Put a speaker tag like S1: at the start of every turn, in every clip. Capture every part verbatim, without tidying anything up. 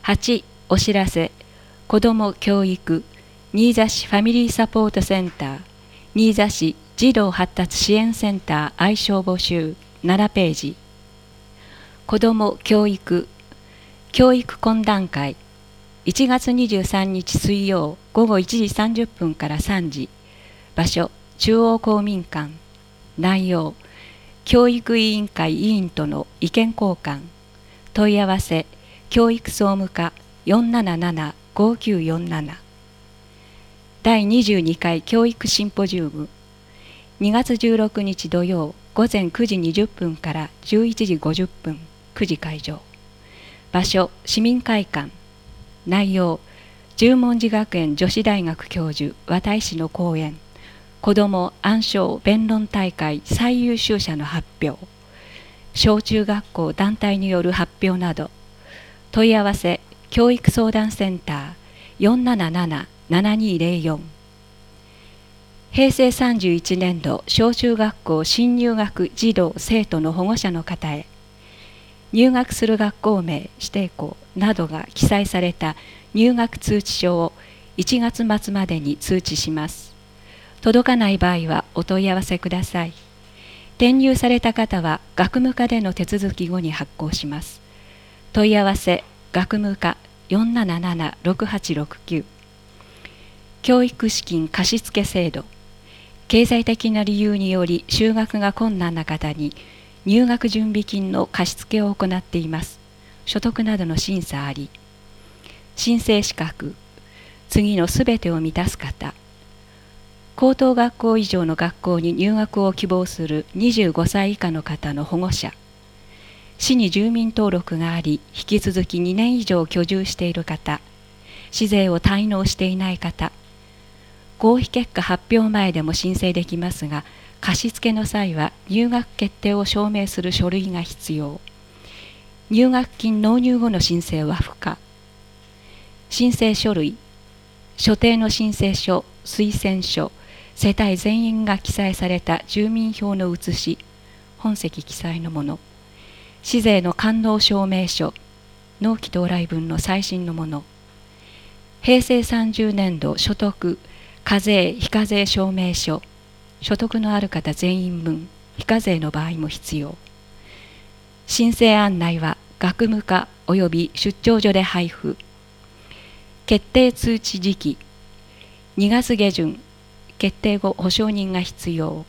S1: はち. お知らせ。子ども教育新座市ファミリーサポートセンター、新座市児童発達支援センター愛称募集ななページ。子ども教育教育懇談会いちがつにじゅうさんにち水曜午後いちじさんじゅっぷんからさんじ。場所中央公民館。内容教育委員会委員との意見交換。問い合わせ教育総務課 よんななななごきゅうよんなな。だいにじゅうにかい教育シンポジウムにがつじゅうろくにち土曜午前くじにじゅっぷんからじゅういちじごじゅっぷんくじ会場。場所市民会館。内容十文字学園女子大学教授綿井氏の講演、子ども暗唱弁論大会最優秀者の発表、小中学校団体による発表など。問い合わせ教育相談センター よんななななななにーぜろよん。へいせいさんじゅういちねんど小中学校新入学児童生徒の保護者の方へ、入学する学校名指定校などが記載された入学通知書をいちがつまつまでに通知します。届かない場合はお問い合わせください。転入された方は学務課での手続き後に発行します。問い合わせ学務課 よんななななろくはちろくきゅう。教育資金貸付制度。経済的な理由により就学が困難な方に入学準備金の貸付を行っています。所得などの審査あり。申請資格。次のすべてを満たす方。高等学校以上の学校に入学を希望するにじゅうごさい以下の方の保護者。市に住民登録があり、引き続きにねん以上居住している方。市税を滞納していない方。合否結果発表前でも申請できますが、貸付の際は入学決定を証明する書類が必要。入学金納入後の申請は不可。申請書類、所定の申請書、推薦書、世帯全員が記載された住民票の写し、本籍記載のもの。市税の完納証明書、納期到来分の最新のもの。へいせいさんじゅうねんど所得、課税非課税証明書、所得のある方全員分、非課税の場合も必要。申請案内は学務課及び出張所で配布。決定通知時期、にがつげじゅん、決定後保証人が必要。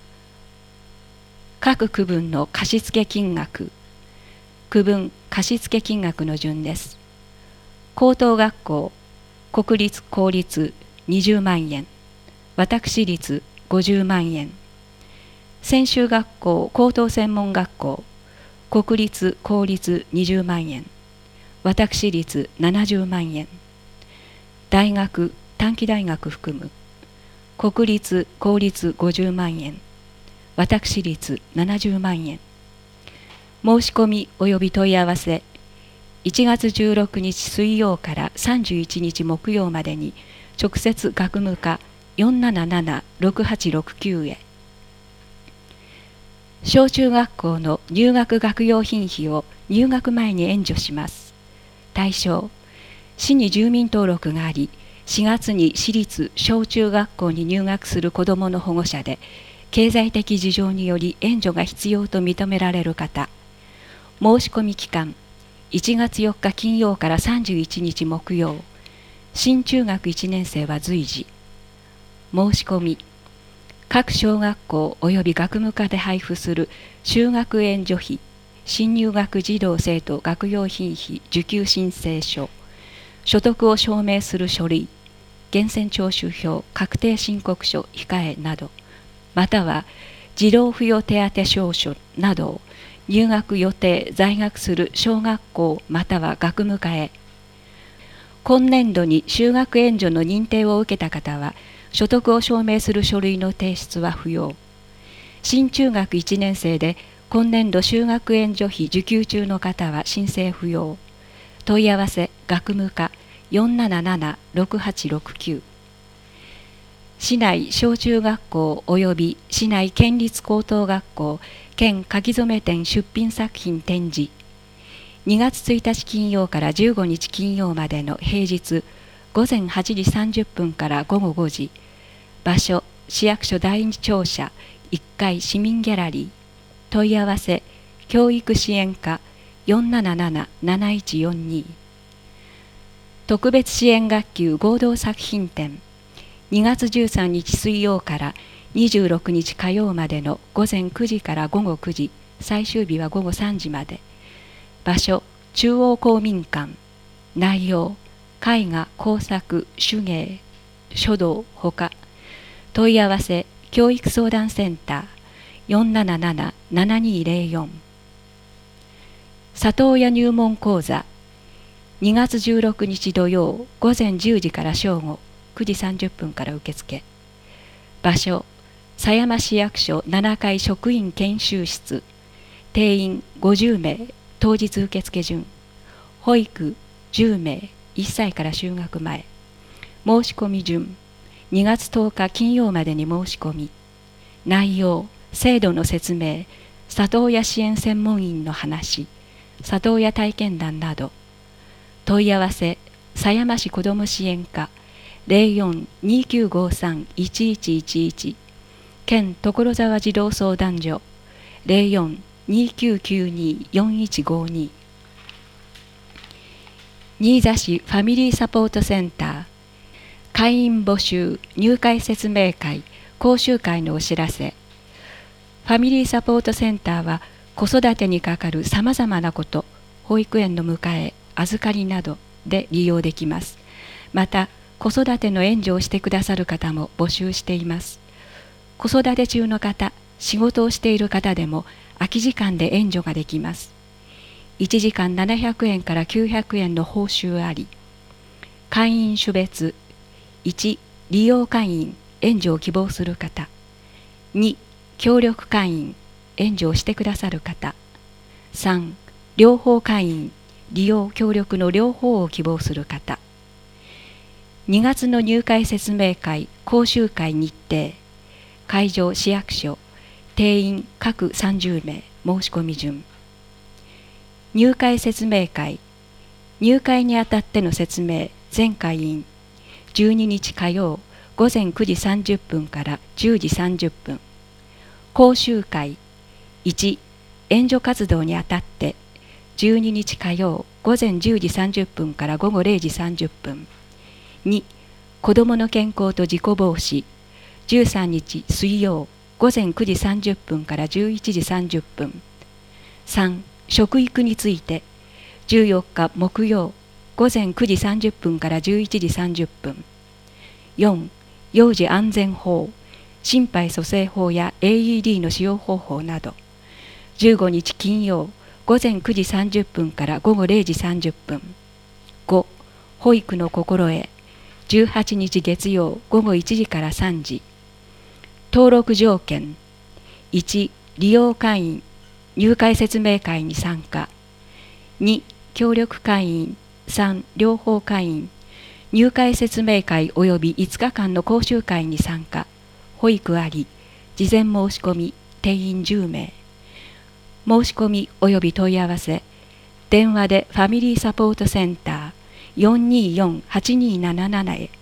S1: 各区分の貸付金額、区分貸付金額の順です。高等学校、国立公立にじゅうまんえん、私立ごじゅうまんえん。専修学校高等専門学校、国立公立にじゅうまんえん、私立ななじゅうまんえん。大学短期大学含む、国立公立ごじゅうまんえん、私立ななじゅうまんえん。申し込み及び問い合わせいちがつじゅうろくにち水曜からさんじゅういちにち木曜までに直接学務課 よんななななろくはちろくきゅう へ。小中学校の入学学用品費を入学前に援助します。対象、市に住民登録があり、しがつに私立小中学校に入学する子どもの保護者で、経済的事情により援助が必要と認められる方。申し込み期間、いちがつよっか金曜からさんじゅういちにち木曜。新中学いちねんせいは随時。申し込み、各小学校及び学務課で配布する就学援助費、新入学児童生徒学用品費受給申請書、所得を証明する書類、源泉徴収票、確定申告書、控えなど、または児童扶養手当証書などを入学予定在学する小学校または学務課へ。今年度に就学援助の認定を受けた方は、所得を証明する書類の提出は不要。新中学いちねんせいで今年度就学援助費受給中の方は申請不要。問い合わせ学務課 よんななななろくはちろくきゅう。市内小中学校及び市内県立高等学校兼書き初め店出品作品展示。 にがつついたち金曜からじゅうごにち金曜までの平日ごぜんはちじさんじゅっぷんからごごごじ、場所市役所だいに庁舎いっかい市民ギャラリー、問い合わせ教育支援課 よんなななななないちよんに。特別支援学級合同作品展、にがつじゅうさんにち水曜からにじゅうろくにち火曜までのごぜんくじからごごくじ、最終日はごごさんじまで。場所中央公民館。内容絵画、工作、手芸、書道ほか。問い合わせ教育相談センター よんななななななにぜろよん。里親入門講座、にがつじゅうろくにち土曜ごぜんじゅうじから正午くじさんじゅっぷんから受付。場所狭山市役所ななかい職員研修室。定員ごじゅうめい、当日受付順。保育じゅうめい、いっさいから就学前。申し込み順にがつとおか金曜までに申し込み。内容制度の説明、里親支援専門員の話、里親体験談など。問い合わせ狭山市子ども支援課 ゼロよん にきゅうごさん いちいちいちいち、県所沢児童相談所 ゼロよん にきゅうきゅうに よんいちごに。新座市ファミリーサポートセンター会員募集入会説明会講習会のお知らせ。ファミリーサポートセンターは子育てにかかるさまざまなこと、保育園の迎え、預かりなどで利用できます。また子育ての援助をしてくださる方も募集しています。子育て中の方、仕事をしている方でも空き時間で援助ができます。いちじかんななひゃくえんからきゅうひゃくえんの報酬あり。会員種別いち、利用会員、援助を希望する方。に、協力会員、援助をしてくださる方。さん、両方会員、利用協力の両方を希望する方。にがつの入会説明会講習会日程。会場市役所、定員各さんじゅうめい、申し込み順。入会説明会、入会にあたっての説明全会員、じゅうににち火曜ごぜんくじさんじゅっぷんからじゅうじさんじゅっぷん。講習会いち、援助活動にあたってじゅうににち火曜ごぜんじゅうじさんじゅっぷんからごごれいじさんじゅっぷん。に、子どもの健康と事故防止じゅうさんにち水曜ごぜんくじさんじゅっぷんからじゅういちじさんじゅっぷん。さん、食育についてじゅうよっか木曜ごぜんくじさんじゅっぷんからじゅういちじさんじゅっぷん。よん、幼児安全法、心肺蘇生法や エーイーディー の使用方法など。じゅうごにち金曜ごぜんくじさんじゅっぷんからごごれいじさんじゅっぷん。ご、保育の心得、じゅうはちにち月曜ごごいちじからさんじ。登録条件いち、利用会員、入会説明会に参加。に、協力会員。さん、両方会員。入会説明会及びいつかかんの講習会に参加。保育あり。事前申し込み。定員じゅうめい。申し込み及び問い合わせ。電話でファミリーサポートセンター よんにーよん はちにーなななな へ。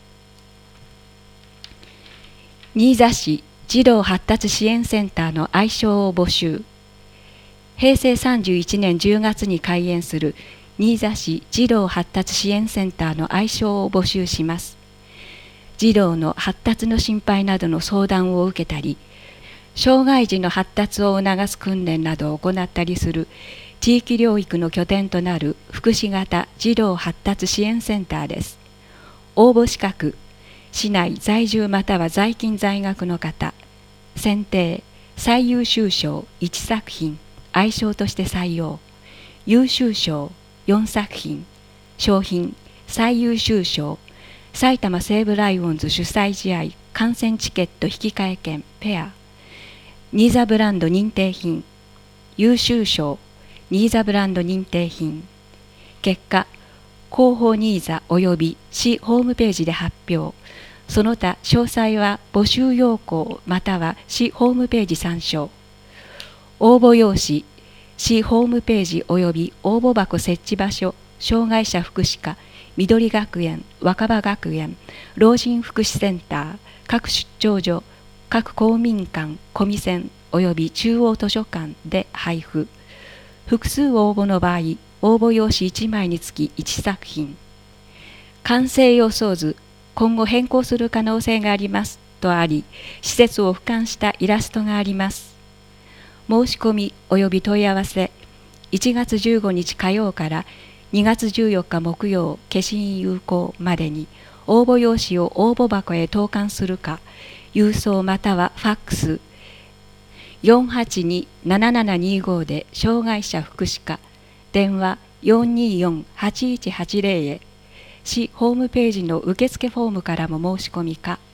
S1: 新座市児童発達支援センターの愛称を募集。へいせいさんじゅういちねんじゅうがつに開園する新座市児童発達支援センターの愛称を募集します。児童の発達の心配などの相談を受けたり、障害児の発達を促す訓練などを行ったりする地域療育の拠点となる福祉型児童発達支援センターです。応募資格、市内在住または在勤在学の方、選定、最優秀賞いちさく品、愛称として採用、優秀賞よんさく品、賞品、最優秀賞、埼玉西武ライオンズ主催試合観戦チケット引換券ペア、ニーザブランド認定品、優秀賞、ニーザブランド認定品。結果、広報ニーザ及び市ホームページで発表。その他詳細は募集要項または市ホームページ参照。応募用紙、 市ホームページ及び応募箱設置場所、障害者福祉課、緑学園、若葉学園、老人福祉センター、各出張所、各公民館、コミセン及び中央図書館で配布。複数応募の場合、応募用紙いちまいにつきいちさく品。完成予想図、今後変更する可能性がありますとあり、施設を俯瞰したイラストがあります。申し込み及び問い合わせ、いちがつじゅうごにち火曜からにがつじゅうよっか木曜消印有効までに応募用紙を応募箱へ投函するか、郵送またはファックス よんはちにーななななにーご で障害者福祉課、電話 よんにーよんはちいちはちゼロ へ、市ホームページの受付フォームからも申し込みか